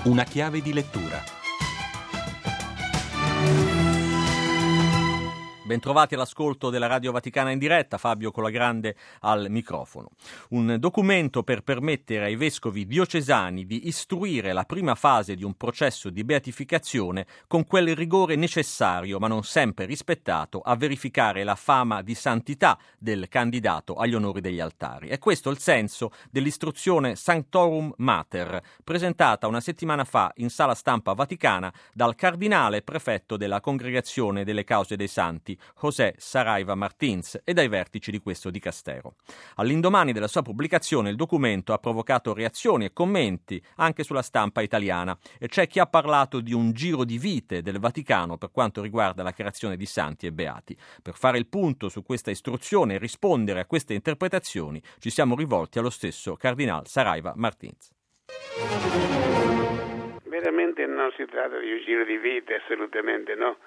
Una chiave di lettura. Bentrovati all'ascolto della Radio Vaticana in diretta, Fabio Colagrande al microfono. Un documento per permettere ai vescovi diocesani di istruire la prima fase di un processo di beatificazione con quel rigore necessario, ma non sempre rispettato, a verificare la fama di santità del candidato agli onori degli altari. È questo il senso dell'istruzione Sanctorum Mater, presentata una settimana fa in sala stampa vaticana dal cardinale prefetto della Congregazione delle Cause dei Santi, José Saraiva Martins, e dai vertici di questo dicastero. All'indomani della sua pubblicazione il documento ha provocato reazioni e commenti anche sulla stampa italiana e c'è chi ha parlato di un giro di vite del Vaticano per quanto riguarda la creazione di santi e beati. Per fare il punto su questa istruzione e rispondere a queste interpretazioni ci siamo rivolti allo stesso cardinale Saraiva Martins. Veramente non si tratta di un giro di vite, assolutamente no.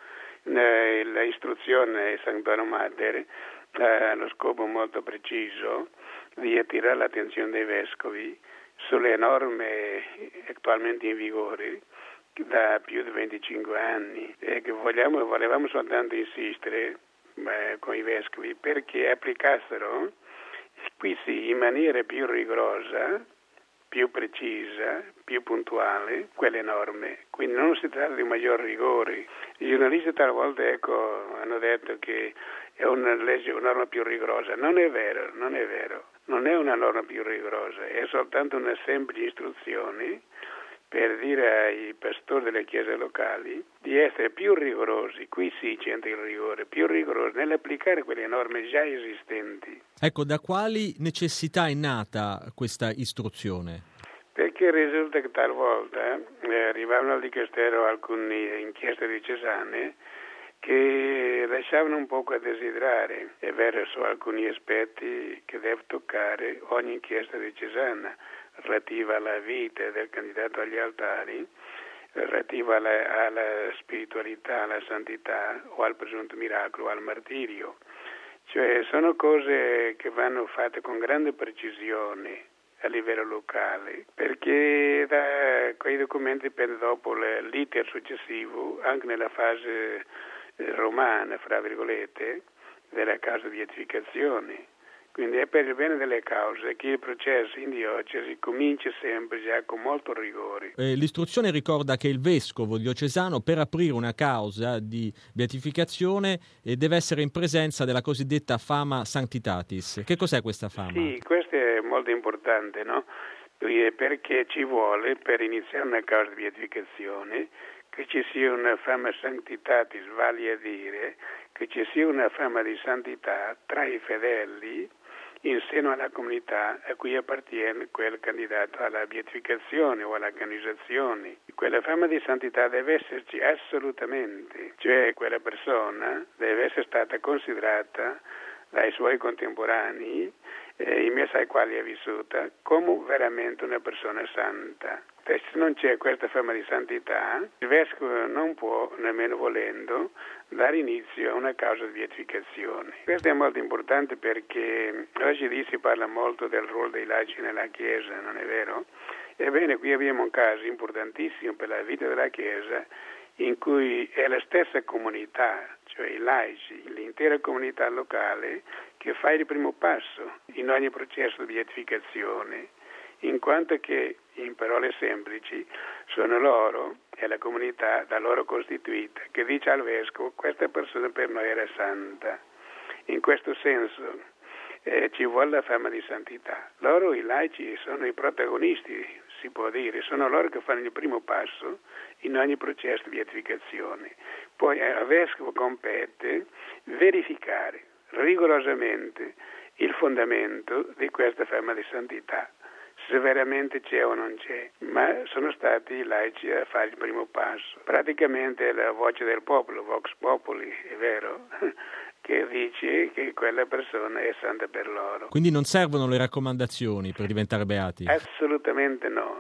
L'istruzione Sanctorum Mater ha lo scopo molto preciso di attirare l'attenzione dei vescovi sulle norme attualmente in vigore da più di 25 anni e che volevamo soltanto insistere con i vescovi perché applicassero qui sì in maniera più rigorosa, più precisa, più puntuale quelle norme. Quindi non si tratta di un maggior rigore. I giornalisti talvolta hanno detto che è una legge, una norma più rigorosa. Non è vero. Non è una norma più rigorosa, è soltanto una semplice istruzione per dire ai pastori delle chiese locali di essere più rigorosi, qui sì c'entra il rigore, più rigorosi nell'applicare quelle norme già esistenti. Ecco, da quali necessità è nata questa istruzione? Perché risulta che talvolta arrivavano al dicastero alcune inchieste diocesane che lasciavano un poco a desiderare, è vero, su alcuni aspetti che deve toccare ogni inchiesta diocesana, relativa alla vita del candidato agli altari, relativa alla spiritualità, alla santità o al presunto miracolo o al martirio. Cioè sono cose che vanno fatte con grande precisione a livello locale, perché da quei documenti dipende dopo l'iter successivo, anche nella fase romana, fra virgolette, della causa di beatificazione. Quindi è per il bene delle cause che il processo in diocesi comincia sempre già con molto rigore. L'istruzione ricorda che il vescovo diocesano per aprire una causa di beatificazione deve essere in presenza della cosiddetta fama sanctitatis. Che cos'è questa fama? Sì, questo è molto importante, no? Perché ci vuole, per iniziare una causa di beatificazione, che ci sia una fama sanctitatis, vale a dire che ci sia una fama di santità tra i fedeli in seno alla comunità a cui appartiene quel candidato alla beatificazione o alla canonizzazione. Quella fama di santità deve esserci assolutamente, cioè quella persona deve essere stata considerata dai suoi contemporanei, in mezzo ai quali è vissuta, come veramente una persona santa. Se non c'è questa fama di santità, il vescovo non può, nemmeno volendo, dare inizio a una causa di beatificazione. Questo è molto importante perché oggi si parla molto del ruolo dei laici nella Chiesa, non è vero? Ebbene, qui abbiamo un caso importantissimo per la vita della Chiesa in cui è la stessa comunità, cioè i laici, l'intera comunità locale, che fa il primo passo in ogni processo di beatificazione, in quanto che, in parole semplici, sono loro e la comunità da loro costituita che dice al vescovo: questa persona per noi era santa. In questo senso ci vuole la fama di santità. Loro, i laici, sono i protagonisti, si può dire, sono loro che fanno il primo passo in ogni processo di beatificazione. Poi al vescovo compete verificare rigorosamente il fondamento di questa fama di santità, se veramente c'è o non c'è, ma sono stati i laici a fare il primo passo. Praticamente è la voce del popolo, vox populi, è vero, che dice che quella persona è santa per loro. Quindi non servono le raccomandazioni per diventare beati? Assolutamente no.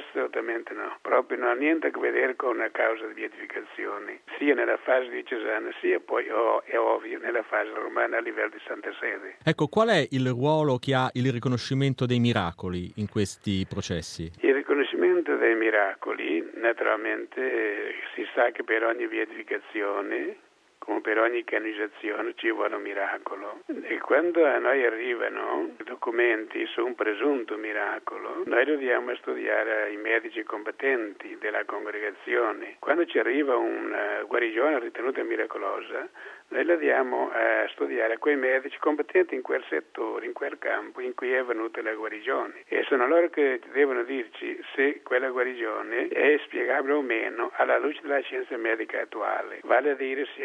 Proprio non ha niente a che vedere con una causa di beatificazione, sia nella fase diocesana, sia poi, è ovvio, nella fase romana a livello di Santa Sede. Ecco, qual è il ruolo che ha il riconoscimento dei miracoli in questi processi? Il riconoscimento nell'ambito dei miracoli, naturalmente, si sa che per ogni beatificazione, come per ogni canonizzazione, ci vuole un miracolo. E quando a noi arrivano documenti su un presunto miracolo, noi dobbiamo studiare ai medici competenti della congregazione. Quando ci arriva una guarigione ritenuta miracolosa, noi la diamo a studiare a quei medici competenti in quel settore, in quel campo in cui è venuta la guarigione. E sono loro che devono dirci se quella guarigione è spiegabile o meno alla luce della scienza medica attuale. Vale a dire se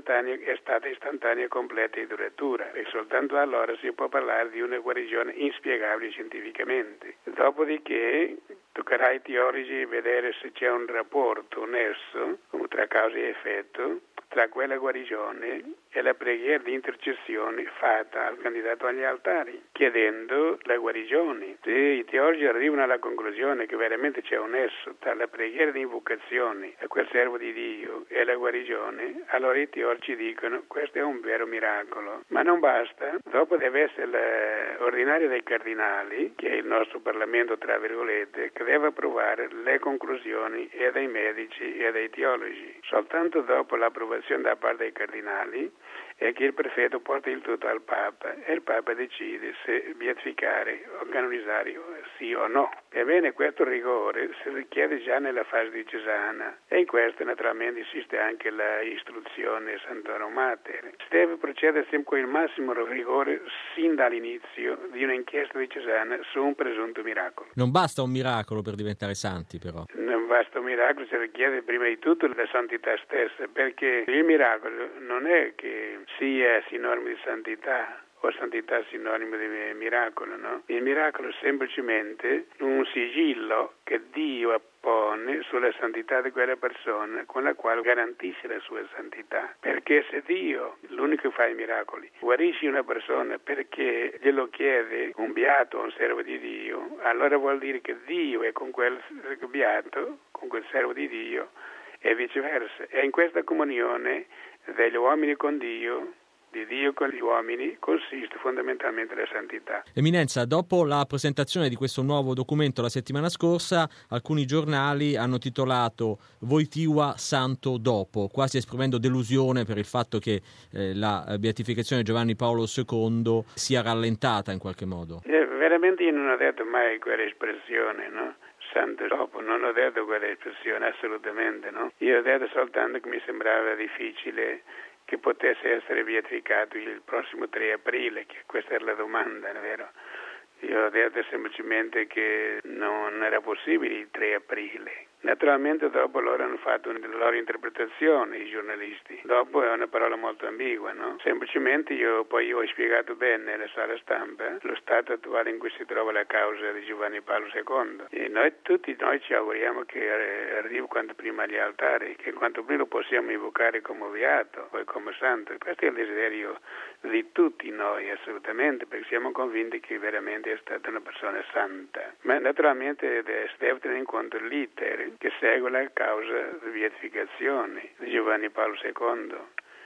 è stata istantanea, completa e duratura. E soltanto allora si può parlare di una guarigione inspiegabile scientificamente. Dopodiché toccherà ai teologi vedere se c'è un rapporto, un nesso, come tra causa e effetto, tra quella guarigione e la preghiera di intercessione fatta al candidato agli altari, chiedendo la guarigione. Se i teologi arrivano alla conclusione che veramente c'è un nesso tra la preghiera di invocazione a quel servo di Dio e la guarigione, allora i teologi dicono questo è un vero miracolo. Ma non basta, dopo deve essere l'ordinario dei cardinali, che è il nostro Parlamento tra virgolette, che deve approvare le conclusioni e dei medici e dei teologi. Soltanto dopo l'approvazione da parte dei cardinali è che il prefetto porta il tutto al Papa e il Papa decide se beatificare o canonizzare sì o no. Ebbene, questo rigore si richiede già nella fase diocesana e in questo naturalmente esiste anche la istruzione Santorum Mater. Si deve procedere sempre con il massimo rigore sin dall'inizio di un'inchiesta diocesana su un presunto miracolo. Non basta un miracolo per diventare santi, però. Non basta un miracolo, si richiede prima di tutto la santità stessa, perché il miracolo non è che sia sinonimo di santità o santità sinonimo di miracolo, no? Il miracolo è semplicemente un sigillo che Dio appone sulla santità di quella persona, con la quale garantisce la sua santità. Perché se Dio, l'unico che fa i miracoli, guarisce una persona perché glielo chiede un beato o un servo di Dio, allora vuol dire che Dio è con quel beato, con quel servo di Dio, e viceversa. E in questa comunione degli uomini con Dio, di Dio con gli uomini, consiste fondamentalmente la santità. Eminenza, dopo la presentazione di questo nuovo documento la settimana scorsa, alcuni giornali hanno titolato Wojtyła santo dopo, quasi esprimendo delusione per il fatto che la beatificazione di Giovanni Paolo II sia rallentata in qualche modo. Veramente io non ho detto mai quell'espressione, no? Santo dopo, non ho detto quell'espressione assolutamente, no? Io ho detto soltanto che mi sembrava difficile che potesse essere beatificato il prossimo 3 aprile, che questa era la domanda, è vero? Io ho detto semplicemente che non era possibile il 3 aprile. Naturalmente dopo loro hanno fatto la loro interpretazione, i giornalisti. Dopo è una parola molto ambigua, no? Semplicemente io ho spiegato bene nella sala stampa lo stato attuale in cui si trova la causa di Giovanni Paolo II. E tutti noi ci auguriamo che arrivi quanto prima agli altari, che quanto prima lo possiamo invocare come beato, poi come santo. Questo è il desiderio di tutti noi, assolutamente, perché siamo convinti che veramente è stata una persona santa. Ma naturalmente si deve tenere in conto l'iter che segue la causa di beatificazione di Giovanni Paolo II,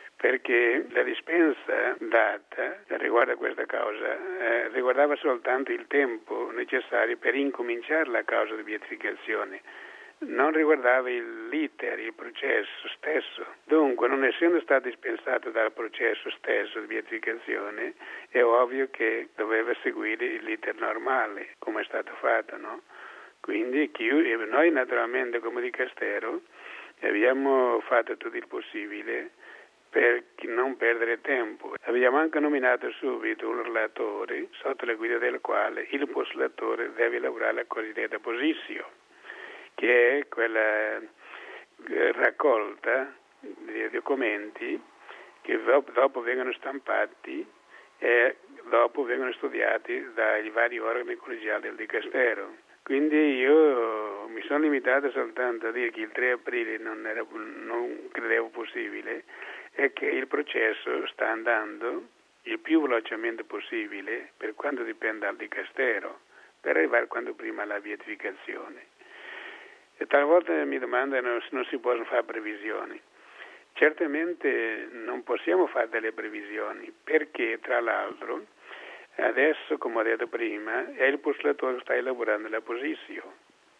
perché la dispensa data riguardo a questa causa riguardava soltanto il tempo necessario per incominciare la causa di beatificazione, non riguardava l'iter, il processo stesso. Dunque, non essendo stato dispensato dal processo stesso di beatificazione, è ovvio che doveva seguire l'iter normale, come è stato fatto, no? Quindi noi naturalmente come dicastero abbiamo fatto tutto il possibile per non perdere tempo. Abbiamo anche nominato subito un relatore sotto la guida del quale il postulatore deve elaborare la cosiddetta posizio, che è quella raccolta di documenti che dopo vengono stampati e dopo vengono studiati dai vari organi collegiali del dicastero. Quindi io mi sono limitato soltanto a dire che il 3 aprile non credevo possibile e che il processo sta andando il più velocemente possibile per quanto dipende dal dicastero, per arrivare quanto prima alla beatificazione. E talvolta mi domandano se non si possono fare previsioni. Certamente non possiamo fare delle previsioni perché, tra l'altro, adesso, come ho detto prima, è il postulatore che sta elaborando la posizione.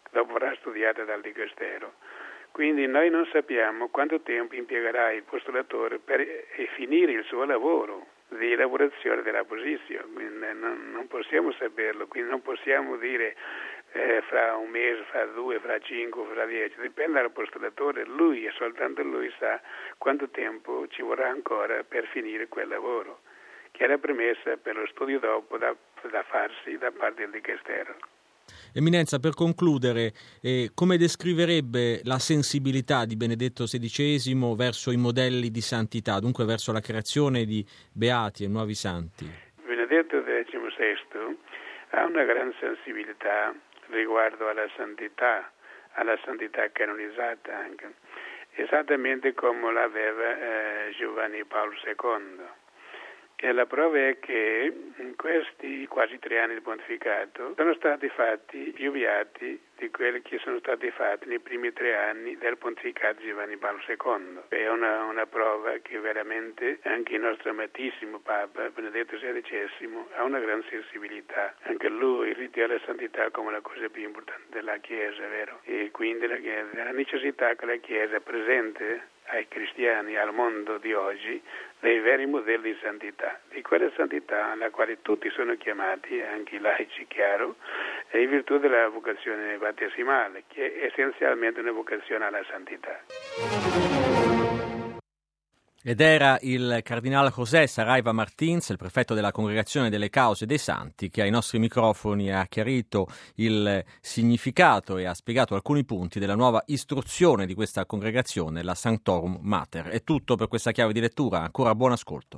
dopo avrà studiato dal Dicastero. Quindi noi non sappiamo quanto tempo impiegherà il postulatore per finire il suo lavoro di elaborazione della posizione, quindi non possiamo saperlo, quindi non possiamo dire fra un mese, fra 2, fra 5, fra 10, dipende dal postulatore, lui e soltanto lui sa quanto tempo ci vorrà ancora per finire quel lavoro, che è la premessa per lo studio dopo da farsi da parte del Dicastero. Eminenza, per concludere, come descriverebbe la sensibilità di Benedetto XVI verso i modelli di santità, dunque verso la creazione di beati e nuovi santi? Benedetto XVI ha una gran sensibilità riguardo alla santità canonizzata anche, esattamente come l'aveva Giovanni Paolo II. E la prova è che in questi quasi 3 anni di pontificato sono stati fatti più beati di quelli che sono stati fatti nei primi 3 anni del pontificato di Giovanni Paolo II. È una prova che veramente anche il nostro amatissimo Papa Benedetto XVI ha una gran sensibilità. Anche lui ritiene la santità come la cosa più importante della Chiesa, vero? E quindi la necessità che la Chiesa presente ai cristiani, al mondo di oggi, dei veri modelli di santità, di quella santità alla quale tutti sono chiamati, anche i laici, chiaro, e in virtù della vocazione battesimale, che è essenzialmente una vocazione alla santità. Ed era il cardinale José Saraiva Martins, il prefetto della Congregazione delle Cause dei Santi, che ai nostri microfoni ha chiarito il significato e ha spiegato alcuni punti della nuova istruzione di questa congregazione, la Sanctorum Mater. È tutto per questa chiave di lettura, ancora buon ascolto.